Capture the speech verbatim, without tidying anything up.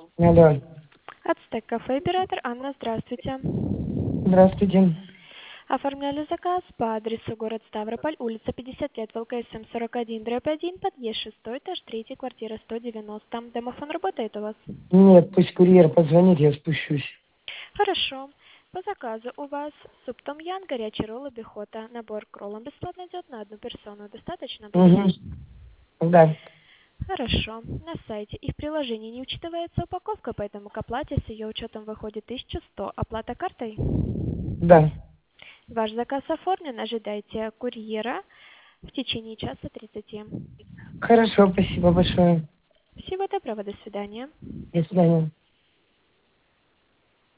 Алло. Ацтек кафе, оператор Анна, здравствуйте. Здравствуйте. Оформляли заказ по адресу город Ставрополь, улица пятьдесят лет, ВЛКСМ сорок один, дробь один, подъезд шестой, этаж три, квартира сто девяносто. Домофон работает у вас? Нет, пусть курьер позвонит, я спущусь. Хорошо. По заказу у вас суп том-ян, горячий ролл, бихота. Набор к роллам бесплатно идет на одну персону. Достаточно будет? Угу. Да. Хорошо. На сайте и в приложении не учитывается упаковка, поэтому к оплате с ее учетом выходит тысяча сто. Оплата картой? Да. Ваш заказ оформлен. Ожидайте курьера в течение часа тридцати. Хорошо, спасибо большое. Всего доброго. До свидания. До свидания.